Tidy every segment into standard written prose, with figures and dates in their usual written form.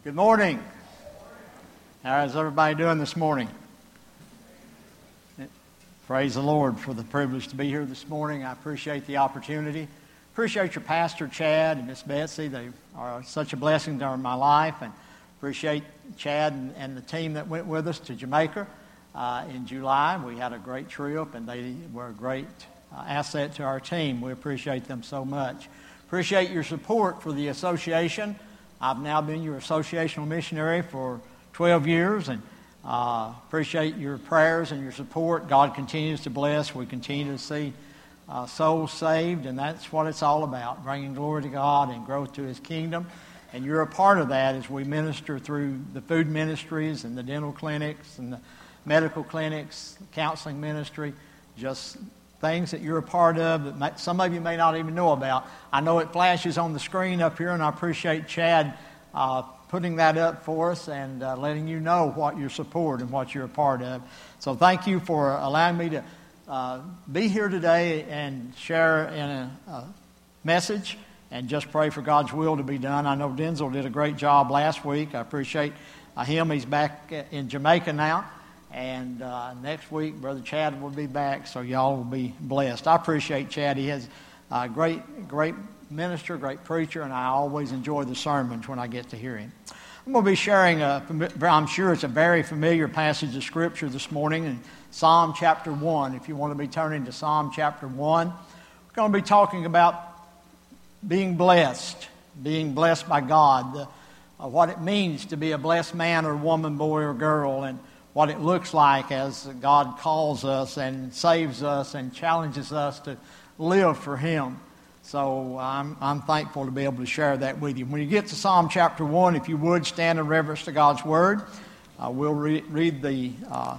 Good morning. How's everybody doing this morning? Praise the Lord for the privilege to be here this morning. I appreciate the opportunity. Appreciate your pastor, Chad, and Miss Betsy. They are such a blessing during my life. And appreciate Chad and the team that went with us to Jamaica in July. We had a great trip, and they were a great asset to our team. We appreciate them so much. Appreciate your support for the association. I've now been your associational missionary for 12 years, and appreciate your prayers and your support. God continues to bless. We continue to see souls saved, and that's what it's all about, bringing glory to God and growth to His kingdom. And you're a part of that as we minister through the food ministries and the dental clinics and the medical clinics, the counseling ministry, just things that you're a part of that some of you may not even know about. I know it flashes on the screen up here, and I appreciate Chad putting that up for us and letting you know what your support and what you're a part of. So thank you for allowing me to be here today and share in a message and just pray for God's will to be done. I know Denzel did a great job last week. I appreciate him. He's back in Jamaica now. And next week, Brother Chad will be back, so y'all will be blessed. I appreciate Chad. He has a great minister, great preacher, and I always enjoy the sermons when I get to hear him. I'm going to be sharing, I'm sure it's a very familiar passage of Scripture this morning in Psalm chapter 1. If you want to be turning to Psalm chapter 1, we're going to be talking about being blessed by God, what it means to be a blessed man or woman, boy or girl, and what it looks like as God calls us and saves us and challenges us to live for Him. So I'm thankful to be able to share that with you. When you get to Psalm chapter 1, if you would, stand in reverence to God's Word. We'll read the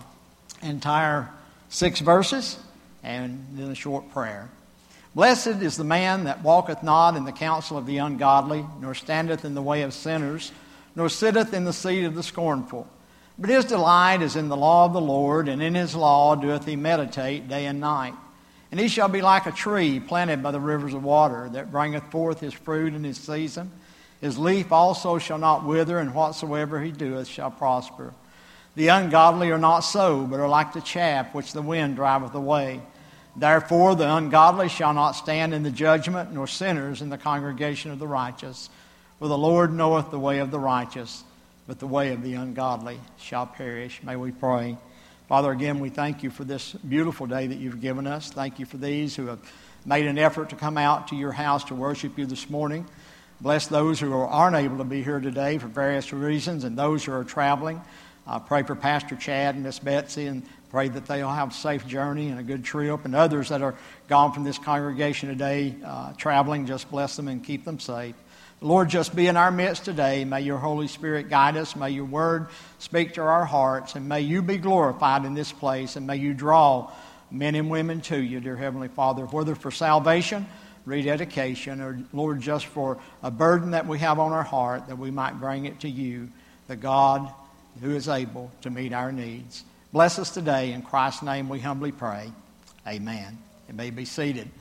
entire 6 verses and then a short prayer. Blessed is the man that walketh not in the counsel of the ungodly, nor standeth in the way of sinners, nor sitteth in the seat of the scornful. But his delight is in the law of the Lord, and in His law doeth he meditate day and night. And he shall be like a tree planted by the rivers of water, that bringeth forth his fruit in his season. His leaf also shall not wither, and whatsoever he doeth shall prosper. The ungodly are not so, but are like the chaff which the wind driveth away. Therefore the ungodly shall not stand in the judgment, nor sinners in the congregation of the righteous. For the Lord knoweth the way of the righteous, but the way of the ungodly shall perish. May we pray. Father, again, we thank You for this beautiful day that You've given us. Thank You for these who have made an effort to come out to Your house to worship You this morning. Bless those who aren't able to be here today for various reasons, and those who are traveling. Pray for Pastor Chad and Miss Betsy, and pray that they'll have a safe journey and a good trip. And others that are gone from this congregation today, traveling, just bless them and keep them safe. Lord, just be in our midst today. May Your Holy Spirit guide us. May Your Word speak to our hearts. And may You be glorified in this place. And may You draw men and women to You, dear Heavenly Father, whether for salvation, rededication, or, Lord, just for a burden that we have on our heart, that we might bring it to You, the God who is able to meet our needs. Bless us today. In Christ's name we humbly pray. Amen. You may be seated.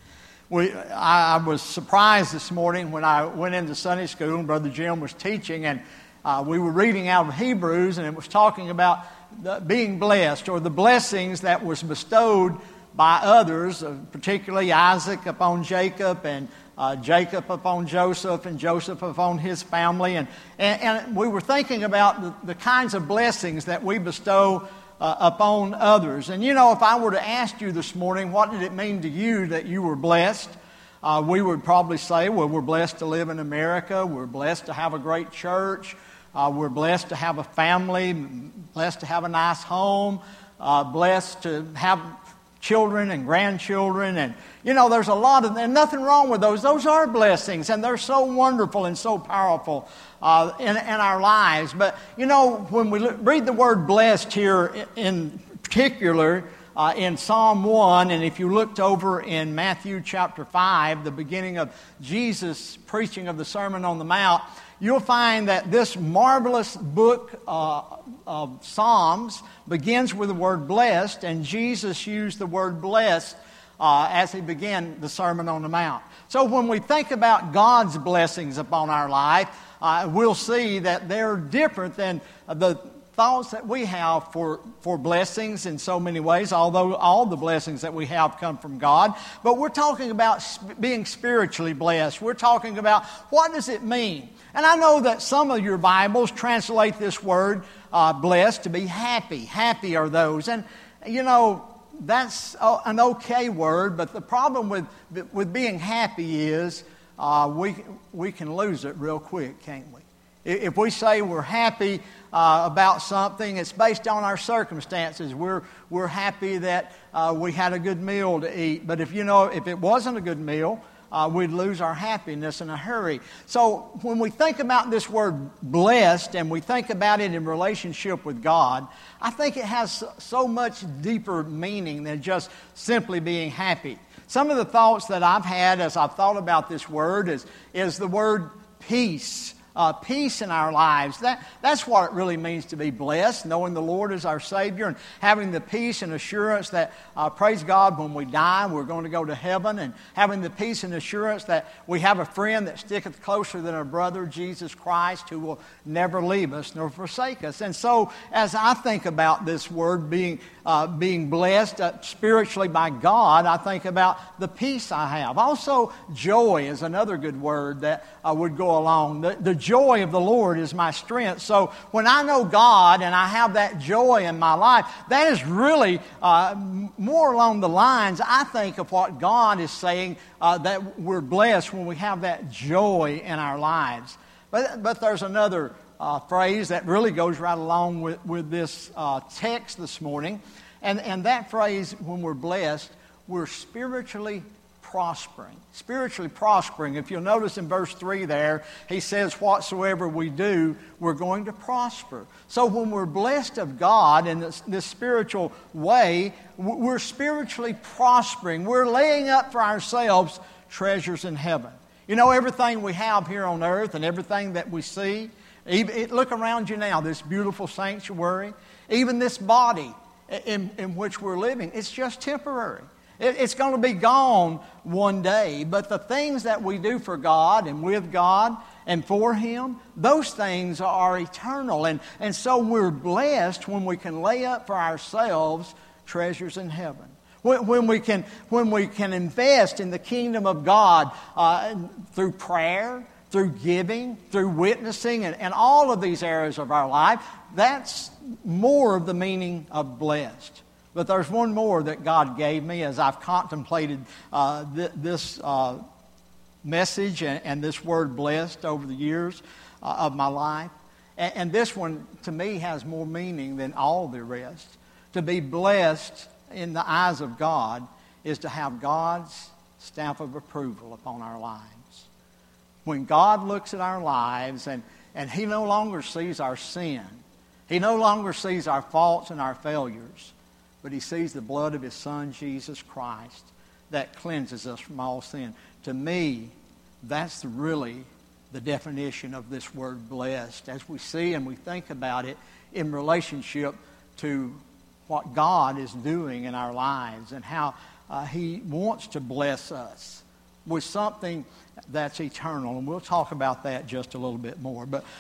I was surprised this morning when I went into Sunday school and Brother Jim was teaching, and we were reading out of Hebrews, and it was talking about being blessed, or the blessings that was bestowed by others, particularly Isaac upon Jacob, and Jacob upon Joseph, and Joseph upon his family. And we were thinking about the kinds of blessings that we bestow upon others. And if I were to ask you this morning, what did it mean to you that you were blessed? We would probably say, well, we're blessed to live in America. We're blessed to have a great church. We're blessed to have a family, blessed to have a nice home, blessed to have children and grandchildren. And, there's a lot of, and nothing wrong with those. Those are blessings, and they're so wonderful and so powerful in our lives. But, when we read the word blessed here in particular in Psalm 1, and if you looked over in Matthew chapter 5, the beginning of Jesus' preaching of the Sermon on the Mount, you'll find that this marvelous book of Psalms begins with the word blessed, and Jesus used the word blessed as he began the Sermon on the Mount. So when we think about God's blessings upon our life, we'll see that they're different than the thoughts that we have for blessings in so many ways, although all the blessings that we have come from God. But we're talking about being spiritually blessed. We're talking about what does it mean? And I know that some of your Bibles translate this word blessed to be happy. Happy are those. And, you know, that's an okay word, but the problem with being happy is we can lose it real quick, can't we? If we say we're happy about something, it's based on our circumstances. We're happy that we had a good meal to eat. But if it wasn't a good meal, we'd lose our happiness in a hurry. So when we think about this word blessed and we think about it in relationship with God, I think it has so much deeper meaning than just simply being happy. Some of the thoughts that I've had as I've thought about this word is the word peace. Peace in our lives. That's what it really means to be blessed, knowing the Lord is our Savior and having the peace and assurance that, praise God, when we die, we're going to go to heaven, and having the peace and assurance that we have a friend that sticketh closer than a brother, Jesus Christ, who will never leave us nor forsake us. And so, as I think about this word being blessed spiritually by God, I think about the peace I have. Also, joy is another good word that would go along. The joy of the Lord is my strength. So when I know God and I have that joy in my life, that is really more along the lines, I think, of what God is saying, that we're blessed when we have that joy in our lives. But there's another phrase that really goes right along with this text this morning. And that phrase, when we're blessed, we're spiritually prospering. Spiritually prospering. If you'll notice in verse 3 there, he says, whatsoever we do, we're going to prosper. So when we're blessed of God in this spiritual way, we're spiritually prospering. We're laying up for ourselves treasures in heaven. You know, everything we have here on earth and everything that we see, look around you now, this beautiful sanctuary, even this body in which we're living, it's just temporary. It's going to be gone one day, but the things that we do for God and with God and for Him, those things are eternal. And so we're blessed when we can lay up for ourselves treasures in heaven. When we can invest in the kingdom of God through prayer, through giving, through witnessing, and all of these areas of our life, that's more of the meaning of blessed. But there's one more that God gave me as I've contemplated this message and this word blessed over the years of my life. And this one, to me, has more meaning than all the rest. To be blessed in the eyes of God is to have God's stamp of approval upon our lives. When God looks at our lives and He no longer sees our sin, He no longer sees our faults and our failures, but He sees the blood of His Son, Jesus Christ, that cleanses us from all sin. To me, that's really the definition of this word blessed, as we see and we think about it in relationship to what God is doing in our lives and how He wants to bless us with something that's eternal. And we'll talk about that just a little bit more. But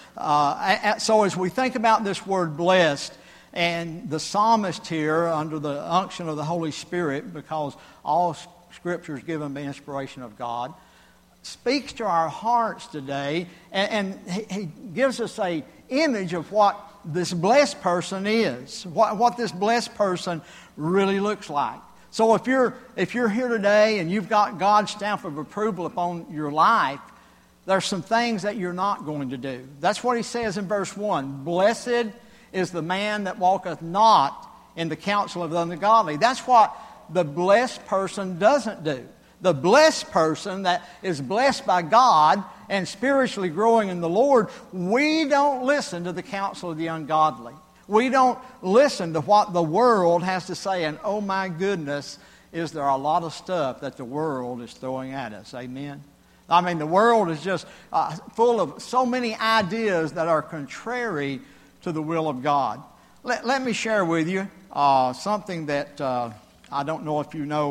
so as we think about this word blessed, and the psalmist here, under the unction of the Holy Spirit, because all Scripture is given by inspiration of God, speaks to our hearts today, and he gives us an image of what this blessed person is, what this blessed person really looks like. So if you're here today and you've got God's stamp of approval upon your life, there's some things that you're not going to do. That's what he says in verse 1. Blessed is the man that walketh not in the counsel of the ungodly. That's what the blessed person doesn't do. The blessed person that is blessed by God and spiritually growing in the Lord, we don't listen to the counsel of the ungodly. We don't listen to what the world has to say. And oh my goodness, is there a lot of stuff that the world is throwing at us. Amen? I mean, the world is just full of so many ideas that are contrary to the will of God. Let me share with you something that I don't know if you know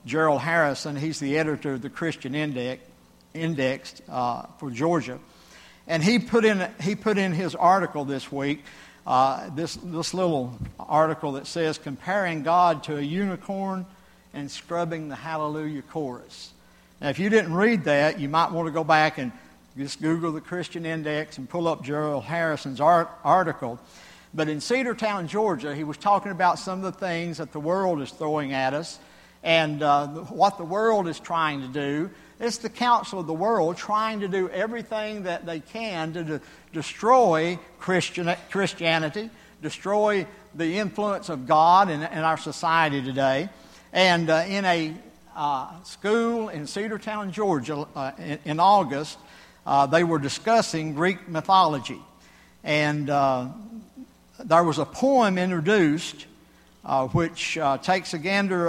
Gerald Harrison. He's the editor of the Christian Index for Georgia. And he put in his article this week, this little article that says, comparing God to a unicorn and scrubbing the Hallelujah chorus. Now, if you didn't read that, you might want to go back and just Google the Christian Index and pull up Gerald Harrison's article. But in Cedartown, Georgia, he was talking about some of the things that the world is throwing at us and what the world is trying to do. It's the counsel of the world trying to do everything that they can to destroy Christianity, destroy the influence of God in our society today. And in a school in Cedartown, Georgia, in August, they were discussing Greek mythology. And there was a poem introduced which takes a gander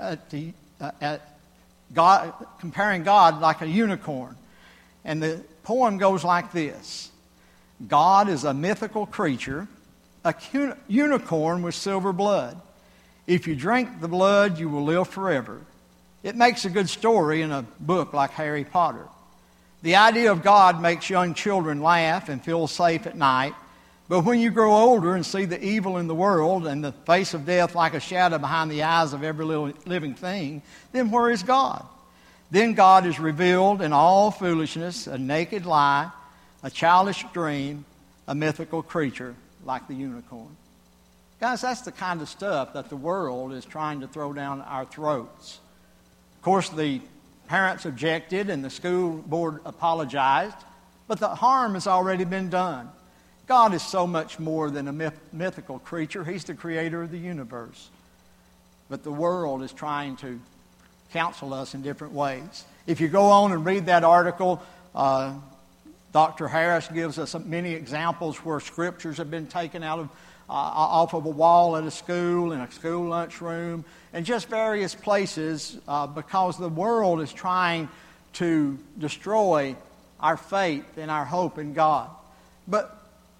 at God, comparing God like a unicorn. And the poem goes like this. God is a mythical creature, a unicorn with silver blood. If you drink the blood, you will live forever. It makes a good story in a book like Harry Potter. The idea of God makes young children laugh and feel safe at night. But when you grow older and see the evil in the world and the face of death like a shadow behind the eyes of every living thing, then where is God? Then God is revealed in all foolishness, a naked lie, a childish dream, a mythical creature like the unicorn. Guys, that's the kind of stuff that the world is trying to throw down our throats. Of course, the parents objected and the school board apologized, but the harm has already been done. God is so much more than a mythical creature. He's the creator of the universe. But the world is trying to counsel us in different ways. If you go on and read that article, Dr. Harris gives us many examples where scriptures have been taken off of a wall at a school, in a school lunchroom, and just various places because the world is trying to destroy our faith and our hope in God. But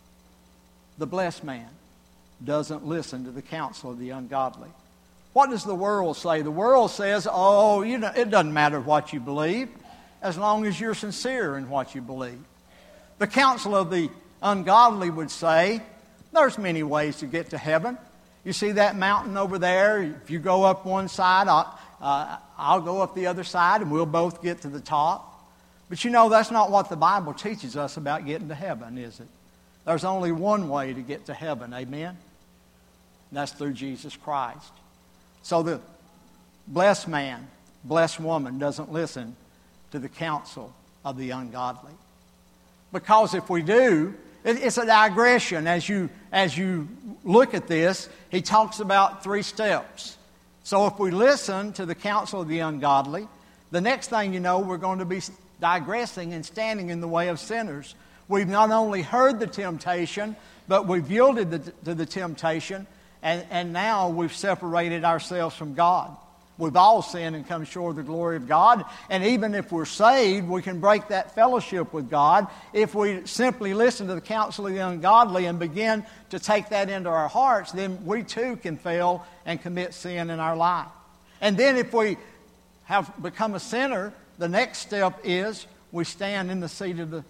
the blessed man doesn't listen to the counsel of the ungodly. What does the world say? The world says, it doesn't matter what you believe as long as you're sincere in what you believe. The counsel of the ungodly would say, there's many ways to get to heaven. You see that mountain over there? If you go up one side, I'll go up the other side and we'll both get to the top. But that's not what the Bible teaches us about getting to heaven, is it? There's only one way to get to heaven, amen? And that's through Jesus Christ. So the blessed man, blessed woman doesn't listen to the counsel of the ungodly. Because if we do, it's a digression. As you look at this, he talks about 3 steps. So if we listen to the counsel of the ungodly, the next thing you know, we're going to be digressing and standing in the way of sinners. We've not only heard the temptation, but we've yielded to the temptation, and now we've separated ourselves from God. We've all sinned and come short of the glory of God, and even if we're saved, we can break that fellowship with God if we simply listen to the counsel of the ungodly and begin to take that into our hearts. Then we too can fail and commit sin in our life. And then if we have become a sinner, the next step is we stand in the seat of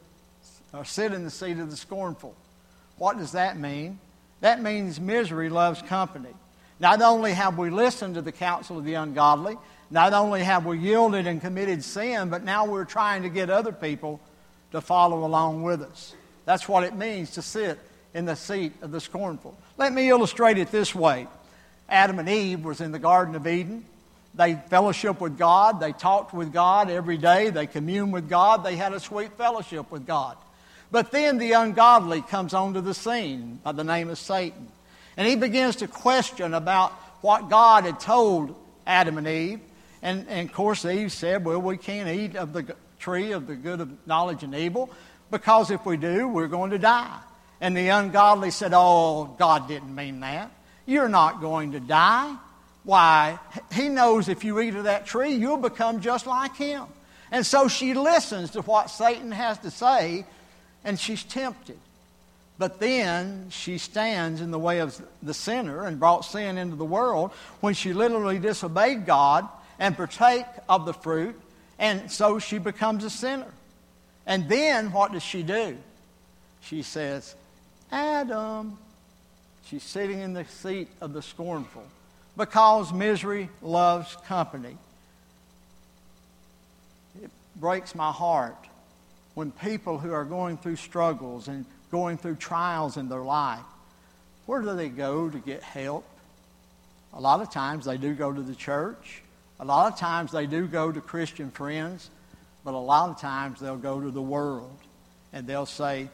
sit in the seat of the scornful. What does that mean? That means misery loves company. Not only have we listened to the counsel of the ungodly, not only have we yielded and committed sin, but now we're trying to get other people to follow along with us. That's what it means to sit in the seat of the scornful. Let me illustrate it this way. Adam and Eve was in the Garden of Eden. They fellowshiped with God. They talked with God every day. They communed with God. They had a sweet fellowship with God. But then the ungodly comes onto the scene by the name of Satan. And he begins to question about what God had told Adam and Eve. And of course, Eve said, well, we can't eat of the tree of the good of knowledge and evil, because if we do, we're going to die. And the ungodly said, oh, God didn't mean that. You're not going to die. Why? He knows if you eat of that tree, you'll become just like him. And so she listens to what Satan has to say, and she's tempted. But then she stands in the way of the sinner and brought sin into the world when she literally disobeyed God and partake of the fruit, and so she becomes a sinner. And then what does she do? She says, Adam. She's sitting in the seat of the scornful, because misery loves company. It breaks my heart when people who are going through struggles and going through trials in their life, where do they go to get help? A lot of times they do go to the church. A lot of times they do go to Christian friends. But a lot of times they'll go to the world and they'll say,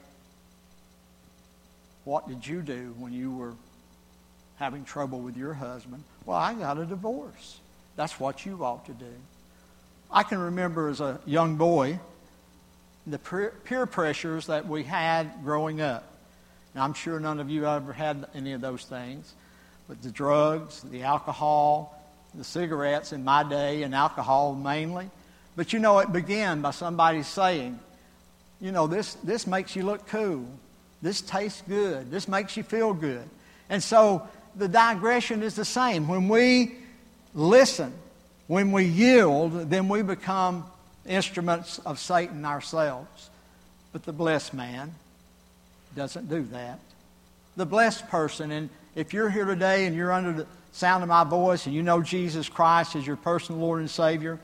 what did you do when you were having trouble with your husband? Well, I got a divorce. That's what you ought to do. I can remember as a young boy the peer pressures that we had growing up. Now, I'm sure none of you ever had any of those things, but the drugs, the alcohol, the cigarettes in my day, and alcohol mainly. But you know, it began by somebody saying, you know, this makes you look cool. This tastes good. This makes you feel good. And so the digression is the same. When we listen, when we yield, then we become instruments of Satan ourselves. But the blessed man doesn't do that. The blessed person, and if you're here today and you're under the sound of my voice and you know Jesus Christ as your personal Lord and Savior,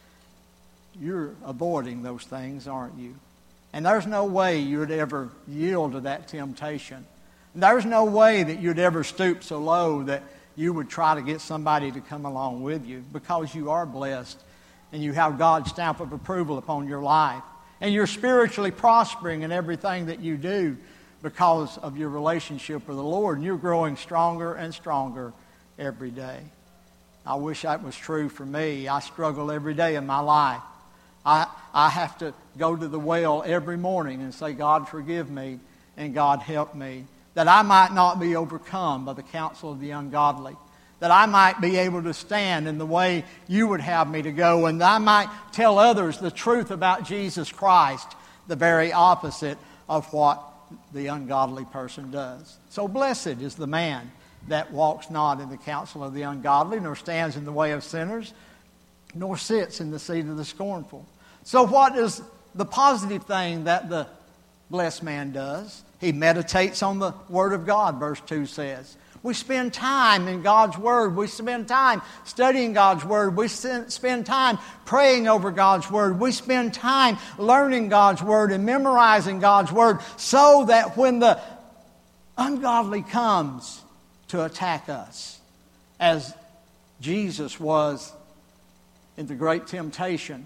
you're avoiding those things, aren't you? And there's no way you would ever yield to that temptation. There's no way that you'd ever stoop so low that you would try to get somebody to come along with you, because you are blessed and you have God's stamp of approval upon your life. And you're spiritually prospering in everything that you do because of your relationship with the Lord. And you're growing stronger and stronger every day. I wish that was true for me. I struggle every day in my life. I have to go to the well every morning and say, God, forgive me and God, help me, that I might not be overcome by the counsel of the ungodly, that I might be able to stand in the way you would have me to go, and that I might tell others the truth about Jesus Christ, the very opposite of what the ungodly person does. So blessed is the man that walks not in the counsel of the ungodly, nor stands in the way of sinners, nor sits in the seat of the scornful. So what is the positive thing that the blessed man does? He meditates on the Word of God, verse 2 says. We spend time in God's Word. We spend time studying God's Word. We spend time praying over God's Word. We spend time learning God's Word and memorizing God's Word, so that when the ungodly comes to attack us, as Jesus was in the great temptation,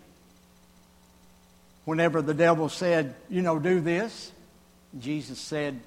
whenever the devil said, you know, do this, Jesus said,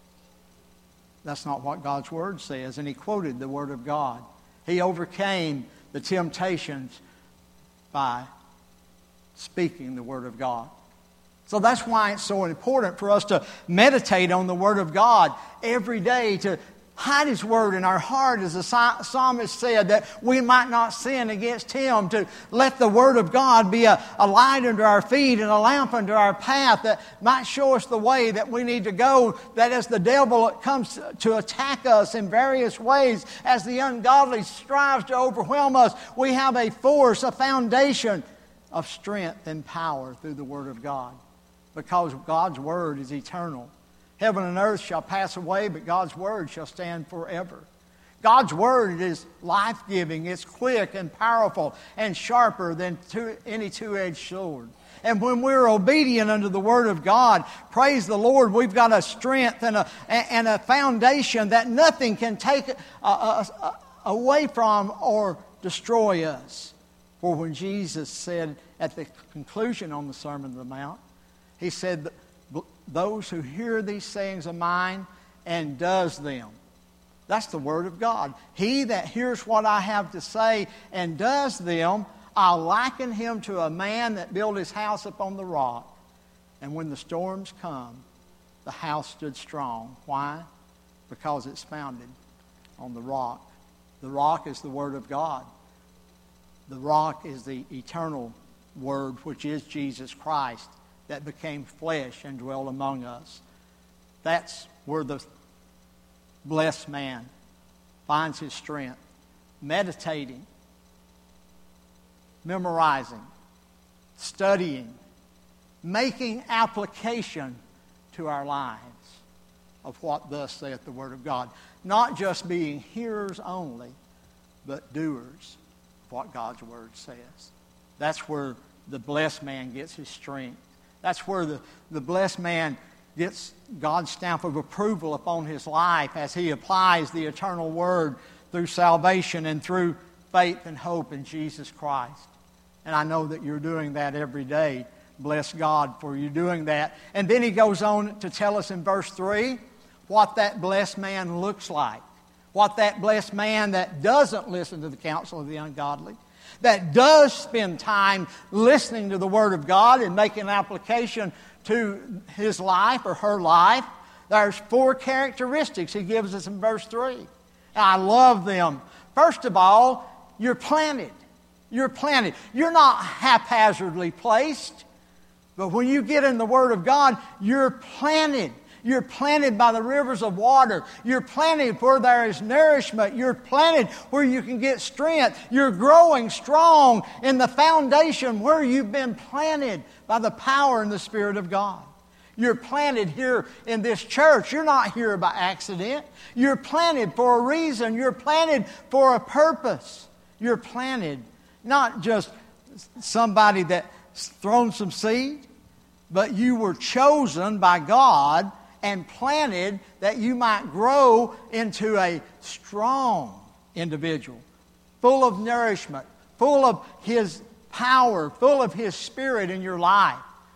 that's not what God's Word says. And he quoted the Word of God. He overcame the temptations by speaking the Word of God. So that's why it's so important for us to meditate on the Word of God every day, to hide His Word in our heart, as the psalmist said, that we might not sin against Him, to let the Word of God be a light unto our feet and a lamp unto our path, that might show us the way that we need to go, that as the devil comes to attack us in various ways, as the ungodly strives to overwhelm us, we have a force, a foundation of strength and power through the Word of God, because God's Word is eternal. Heaven and earth shall pass away, but God's Word shall stand forever. God's Word is life-giving. It's quick and powerful and sharper than any two-edged sword. And when we're obedient unto the Word of God, praise the Lord, we've got a strength and a foundation that nothing can take away from or destroy us. For when Jesus said at the conclusion on the Sermon on the Mount, He said, those who hear these sayings of mine and does them. That's the Word of God. He that hears what I have to say and does them, I'll liken him to a man that built his house upon the rock. And when the storms come, the house stood strong. Why? Because it's founded on the rock. The rock is the Word of God. The rock is the eternal Word, which is Jesus Christ, that became flesh and dwelt among us. That's where the blessed man finds his strength, meditating memorizing, studying, making application to our lives of what thus saith the Word of God. Not just being hearers only, but doers of what God's Word says. That's where the blessed man gets his strength. That's where the blessed man gets God's stamp of approval upon his life as he applies the eternal Word through salvation and through faith and hope in Jesus Christ. And I know that you're doing that every day. Bless God for you doing that. And then he goes on to tell us in verse 3 what that blessed man looks like. What that blessed man that doesn't listen to the counsel of the ungodly, that does spend time listening to the Word of God and making application to his life or her life. There's 4 characteristics he gives us in verse 3. And I love them. First of all, you're planted. You're planted. You're not haphazardly placed. But when you get in the Word of God, you're planted. You're planted by the rivers of water. You're planted where there is nourishment. You're planted where you can get strength. You're growing strong in the foundation where you've been planted by the power and the Spirit of God. You're planted here in this church. You're not here by accident. You're planted for a reason. You're planted for a purpose. You're planted, not just somebody that's thrown some seed, but you were chosen by God and planted that you might grow into a strong individual, full of nourishment, full of His power, full of His Spirit in your life.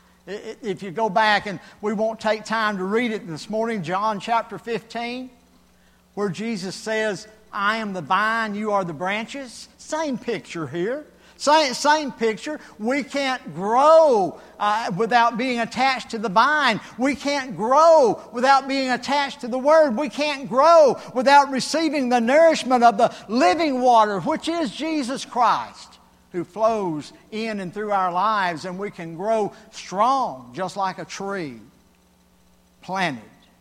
If you go back, and we won't take time to read it this morning, John chapter 15, where Jesus says, I am the vine, you are the branches. Same picture here. Same picture. We can't grow without being attached to the vine. We can't grow without being attached to the Word. We can't grow without receiving the nourishment of the living water, which is Jesus Christ, who flows in and through our lives, and we can grow strong, just like a tree planted.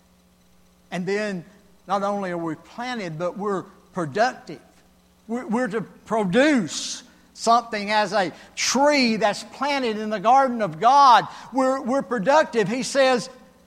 And then, not only are we planted, but we're productive. We're to produce something as a tree that's planted in the garden of God. We're productive. He says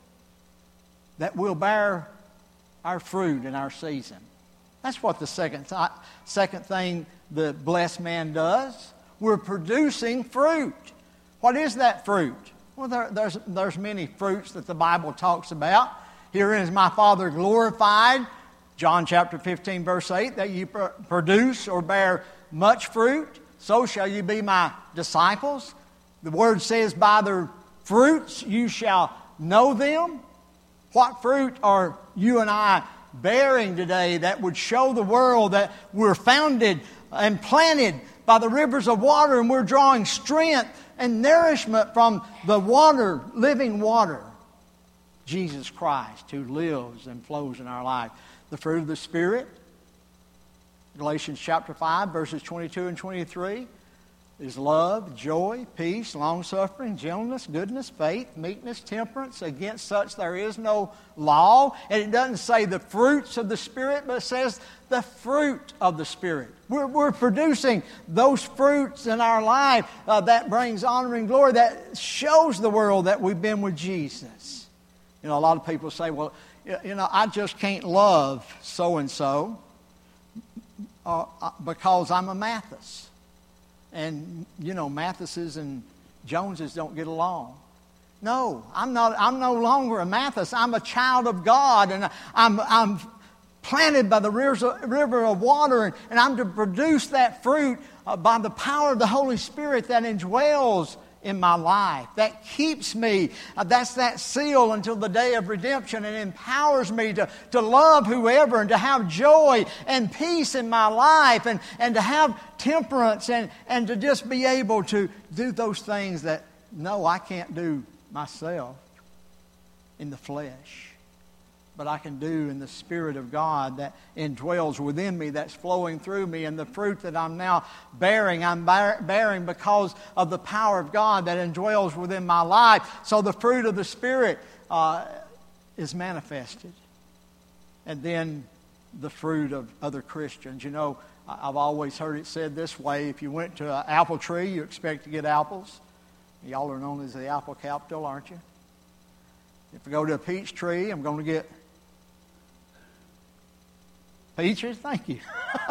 that we'll bear our fruit in our season. That's what the second thing the blessed man does. We're producing fruit. What is that fruit? Well, there's many fruits that the Bible talks about. Herein is my Father glorified, John chapter 15, verse 8, that you produce or bear much fruit. So shall you be my disciples. The Word says, by their fruits you shall know them. What fruit are you and I bearing today that would show the world that we're founded and planted by the rivers of water, and we're drawing strength and nourishment from the water, living water, Jesus Christ, who lives and flows in our life? The fruit of the Spirit, Galatians chapter 5, verses 22 and 23, is love, joy, peace, long-suffering, gentleness, goodness, faith, meekness, temperance. Against such there is no law. And it doesn't say the fruits of the Spirit, but it says the fruit of the Spirit. We're producing those fruits in our life that brings honor and glory, that shows the world that we've been with Jesus. You know, a lot of people say, well, I just can't love so-and-so because I'm a Mathis. And, Mathises and Joneses don't get along. No, I'm no longer a Mathis. I'm a child of God, and I'm planted by the river of water, and I'm to produce that fruit by the power of the Holy Spirit that indwells in my life, that keeps me. That's that seal until the day of redemption, and empowers me to love whoever, and to have joy and peace in my life, and to have temperance, and to just be able to do those things that, no, I can't do myself in the flesh, but I can do in the Spirit of God that indwells within me, that's flowing through me. And the fruit that I'm now bearing, I'm bearing because of the power of God that indwells within my life. So the fruit of the Spirit is manifested. And then the fruit of other Christians. You know, I've always heard it said this way: if you went to an apple tree, you expect to get apples. Y'all are known as the apple capital, aren't you? If I go to a peach tree, I'm going to get peaches. Thank you.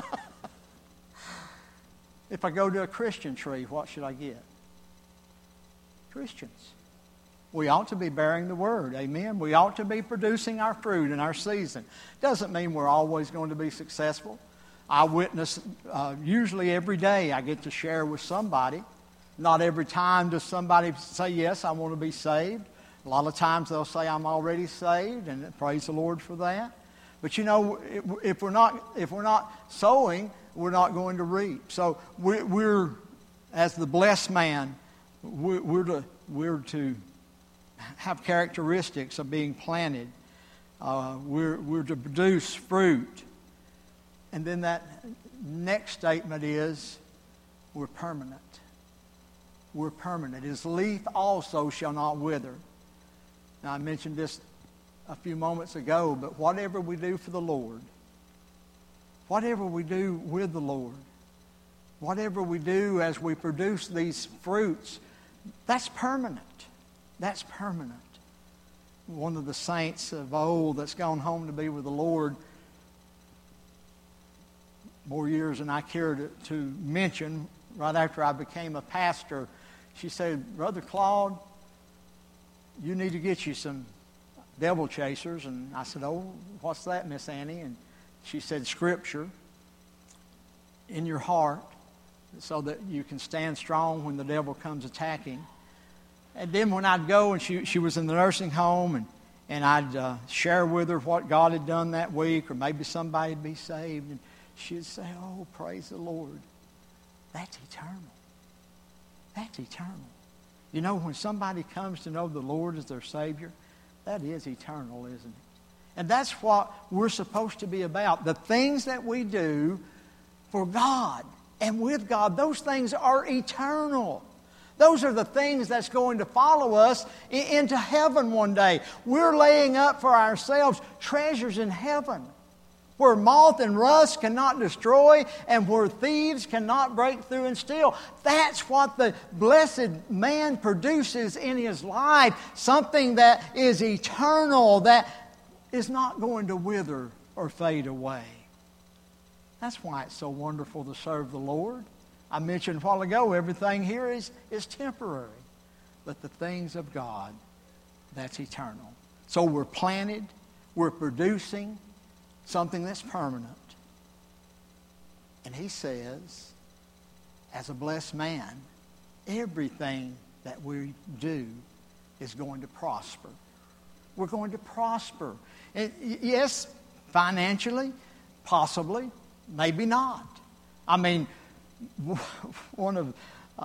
If I go to a Christian tree, what should I get? Christians. We ought to be bearing the word. Amen. We ought to be producing our fruit in our season. Doesn't mean we're always going to be successful. I witness usually every day I get to share with somebody. Not every time does somebody say, yes, I want to be saved. A lot of times they'll say, I'm already saved, and praise the Lord for that. But you know, if we're not sowing, we're not going to reap. So we're as the blessed man, we're to have characteristics of being planted. We're to produce fruit. And then that next statement is, we're permanent. We're permanent. His leaf also shall not wither. Now, I mentioned this a few moments ago, but whatever we do for the Lord, whatever we do with the Lord, whatever we do as we produce these fruits, that's permanent. That's permanent. One of the saints of old that's gone home to be with the Lord, more years than I care to mention, right after I became a pastor, she said, Brother Claude, you need to get you some devil chasers. And I said, oh, what's that, Miss Annie? And she said, Scripture in your heart so that you can stand strong when the devil comes attacking. And then when I'd go, and she was in the nursing home, and I'd share with her what God had done that week, or maybe somebody would be saved, and she'd say, oh, praise the Lord. That's eternal. That's eternal. You know, when somebody comes to know the Lord as their Savior, that is eternal, isn't it? And that's what we're supposed to be about. The things that we do for God and with God, those things are eternal. Those are the things that's going to follow us into heaven one day. We're laying up for ourselves treasures in heaven, where moth and rust cannot destroy and where thieves cannot break through and steal. That's what the blessed man produces in his life, something that is eternal, that is not going to wither or fade away. That's why it's so wonderful to serve the Lord. I mentioned a while ago, everything here is temporary, but the things of God, that's eternal. So we're planted, we're producing something that's permanent. And he says, as a blessed man, everything that we do is going to prosper. We're going to prosper. And yes, financially, possibly, maybe not. I mean, one of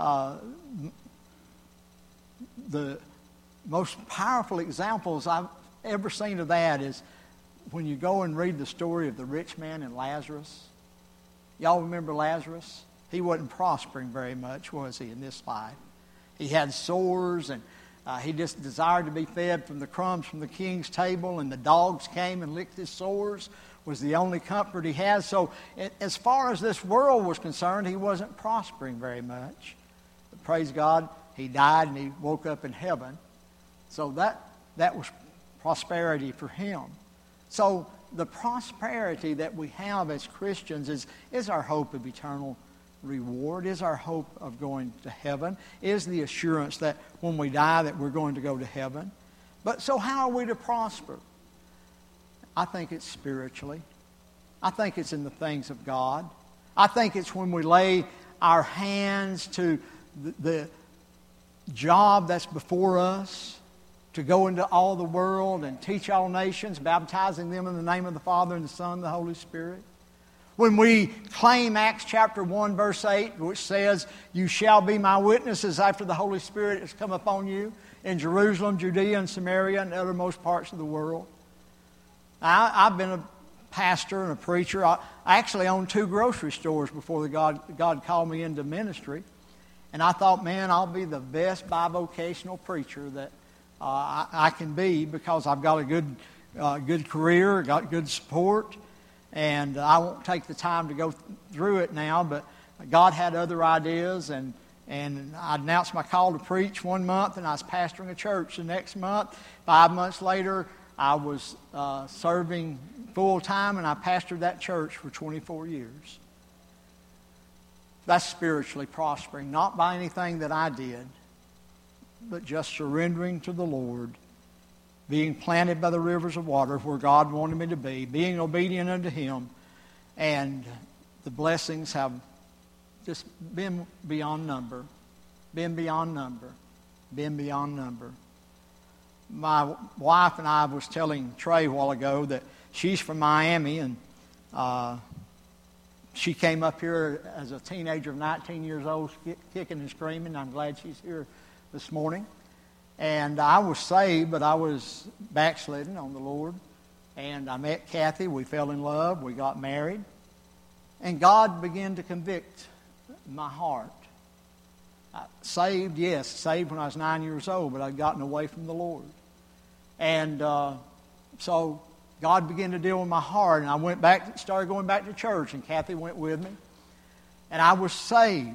the most powerful examples I've ever seen of that is when you go and read the story of the rich man and Lazarus. Y'all remember Lazarus? He wasn't prospering very much, was he, in this life? He had sores, and he just desired to be fed from the crumbs from the king's table, and the dogs came and licked his sores. Was the only comfort he had. So as far as this world was concerned, he wasn't prospering very much. But praise God, he died and he woke up in heaven. So that was prosperity for him. So the prosperity that we have as Christians is our hope of eternal reward, is our hope of going to heaven, is the assurance that when we die that we're going to go to heaven. But so how are we to prosper? I think it's spiritually. I think it's in the things of God. I think it's when we lay our hands to the job that's before us, to go into all the world and teach all nations, baptizing them in the name of the Father and the Son and the Holy Spirit. When we claim Acts chapter 1, verse 8, which says, you shall be my witnesses after the Holy Spirit has come upon you in Jerusalem, Judea, and Samaria, and the uttermost parts of the world. I've been a pastor and a preacher. I actually owned 2 grocery stores before God called me into ministry. And I thought, man, I'll be the best bivocational preacher that I can be because I've got a good career, got good support. And I won't take the time to go through it now, but God had other ideas, and I announced my call to preach one month, and I was pastoring a church the next month. 5 months later, I was serving full-time, and I pastored that church for 24 years. That's spiritually prospering, not by anything that I did, but just surrendering to the Lord, being planted by the rivers of water where God wanted me to be, being obedient unto Him, and the blessings have just been beyond number, been beyond number, been beyond number. My wife and I was telling Trey a while ago that she's from Miami, and she came up here as a teenager of 19 years old, kicking and screaming. I'm glad she's here this morning. And I was saved, but I was backslidden on the Lord. And I met Kathy. We fell in love. We got married. And God began to convict my heart. Saved, yes, saved when I was 9 years old, but I'd gotten away from the Lord. And so God began to deal with my heart, and I started going back to church, and Kathy went with me. And I was saved.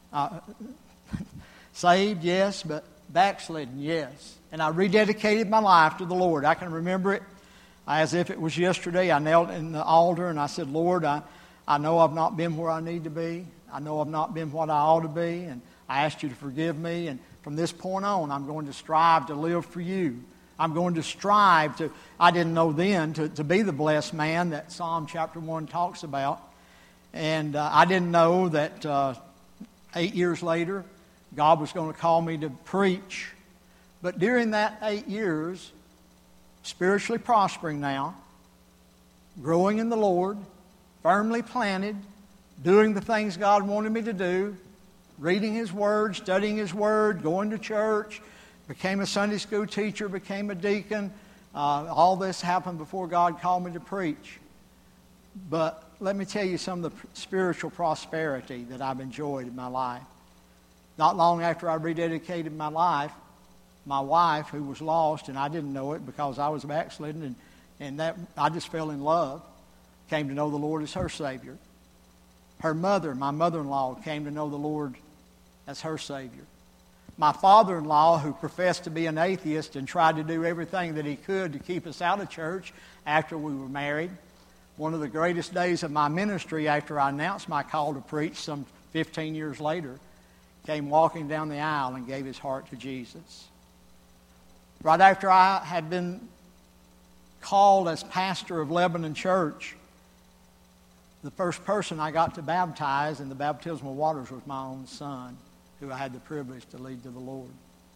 Saved, yes, but backslidden, yes. And I rededicated my life to the Lord. I can remember it as if it was yesterday. I knelt in the altar, and I said, Lord, I know I've not been where I need to be. I know I've not been what I ought to be, and I asked you to forgive me. And from this point on, I'm going to strive to live for you. I'm going to strive to, I didn't know then, to be the blessed man that Psalm chapter 1 talks about. And I didn't know that 8 years later, God was going to call me to preach. But during that 8 years, spiritually prospering now, growing in the Lord, firmly planted, doing the things God wanted me to do, reading His Word, studying His Word, going to church, became a Sunday school teacher, became a deacon. All this happened before God called me to preach. But let me tell you some of the spiritual prosperity that I've enjoyed in my life. Not long after I rededicated my life, my wife, who was lost, and I didn't know it because I was backslidden, and that I just fell in love, came to know the Lord as her Savior. Her mother, my mother-in-law, came to know the Lord as her Savior. My father-in-law, who professed to be an atheist and tried to do everything that he could to keep us out of church after we were married, one of the greatest days of my ministry after I announced my call to preach some 15 years later, came walking down the aisle and gave his heart to Jesus. Right after I had been called as pastor of Lebanon Church, the first person I got to baptize in the baptismal waters was my own son, who I had the privilege to lead to the Lord.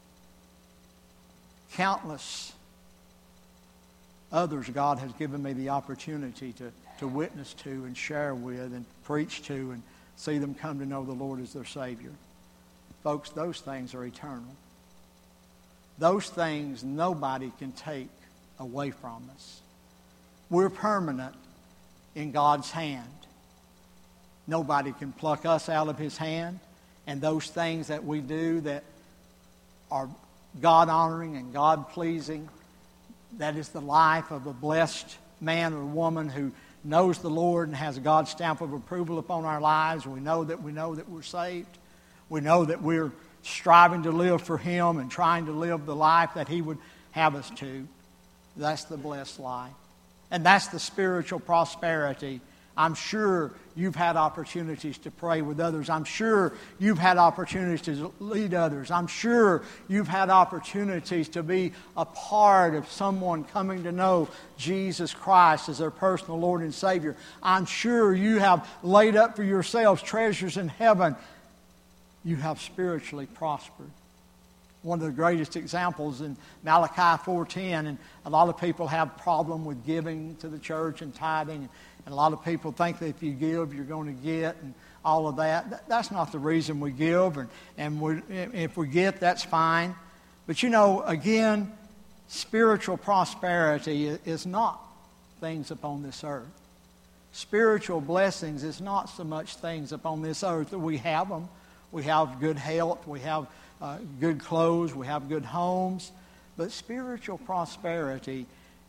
Countless others God has given me the opportunity to witness to and share with and preach to and see them come to know the Lord as their Savior. Folks, those things are eternal. Those things nobody can take away from us. We're permanent in God's hand. Nobody can pluck us out of His hand. And those things that we do that are God-honoring and God-pleasing, that is the life of a blessed man or woman who knows the Lord and has God's stamp of approval upon our lives. We know that we're saved. We know that we're striving to live for Him and trying to live the life that He would have us to. That's the blessed life. And that's the spiritual prosperity. I'm sure you've had opportunities to pray with others. I'm sure you've had opportunities to lead others. I'm sure you've had opportunities to be a part of someone coming to know Jesus Christ as their personal Lord and Savior. I'm sure you have laid up for yourselves treasures in heaven. You have spiritually prospered. One of the greatest examples in Malachi 4:10, and a lot of people have problem with giving to the church and tithing, and a lot of people think that if you give, you're going to get, and all of that. That's not the reason we give, and if we get, that's fine. But you know, again, spiritual prosperity is not things upon this earth. Spiritual blessings is not so much things upon this earth that we have them. We have good health, we have good clothes, we have good homes. But spiritual prosperity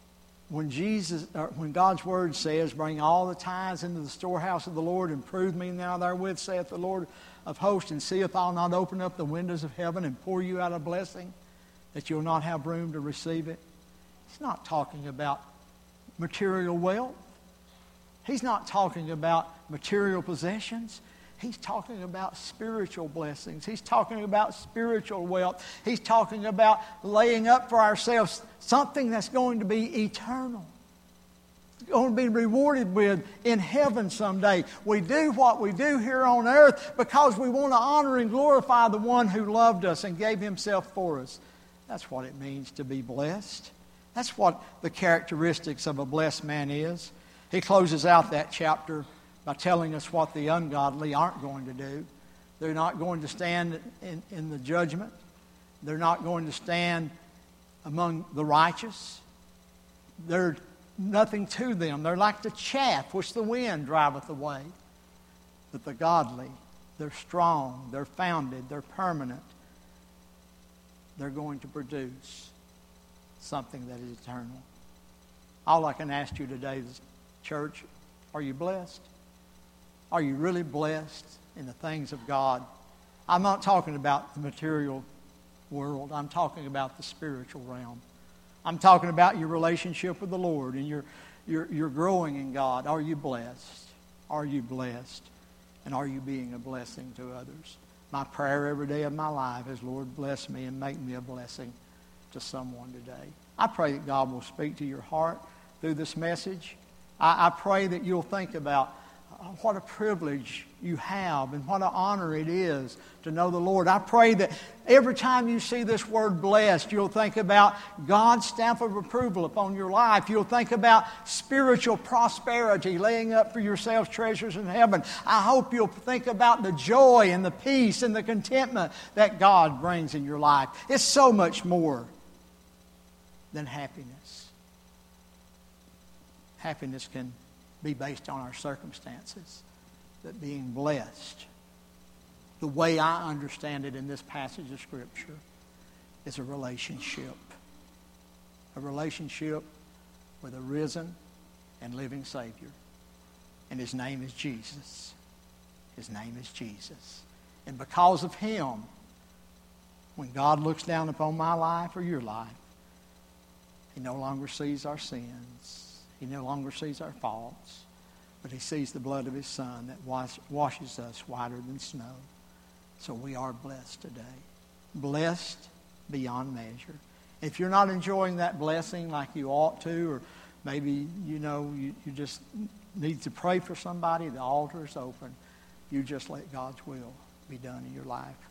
when God's word says, bring all the tithes into the storehouse of the Lord and prove me now therewith, saith the Lord of hosts, and see if I'll not open up the windows of heaven and pour you out a blessing that you'll not have room to receive it. He's not talking about material wealth. He's not talking about material possessions. He's talking about spiritual blessings. He's talking about spiritual wealth. He's talking about laying up for ourselves something that's going to be eternal, going to be rewarded with in heaven someday. We do what we do here on earth because we want to honor and glorify the one who loved us and gave himself for us. That's what it means to be blessed. That's what the characteristics of a blessed man is. He closes out that chapter by telling us what the ungodly aren't going to do. They're not going to stand in the judgment. They're not going to stand among the righteous. They're nothing to them. They're like the chaff which the wind driveth away. But the godly, they're strong, they're founded, they're permanent. They're going to produce something that is eternal. All I can ask you today, church, are you blessed? Are you really blessed in the things of God? I'm not talking about the material world. I'm talking about the spiritual realm. I'm talking about your relationship with the Lord and you're growing in God. Are you blessed? Are you blessed? And are you being a blessing to others? My prayer every day of my life is, Lord, bless me and make me a blessing to someone today. I pray that God will speak to your heart through this message. I pray that you'll think about what a privilege you have and what an honor it is to know the Lord. I pray that every time you see this word blessed, you'll think about God's stamp of approval upon your life. You'll think about spiritual prosperity, laying up for yourselves treasures in heaven. I hope you'll think about the joy and the peace and the contentment that God brings in your life. It's so much more than happiness. Happiness can be based on our circumstances. But being blessed, the way I understand it in this passage of Scripture, is a relationship. A relationship with a risen and living Savior. And His name is Jesus. His name is Jesus. And because of Him, when God looks down upon my life or your life, He no longer sees our sins. He no longer sees our faults, but He sees the blood of His Son that washes us whiter than snow. So we are blessed today. Blessed beyond measure. If you're not enjoying that blessing like you ought to, or maybe you just need to pray for somebody, the altar is open. You just let God's will be done in your life.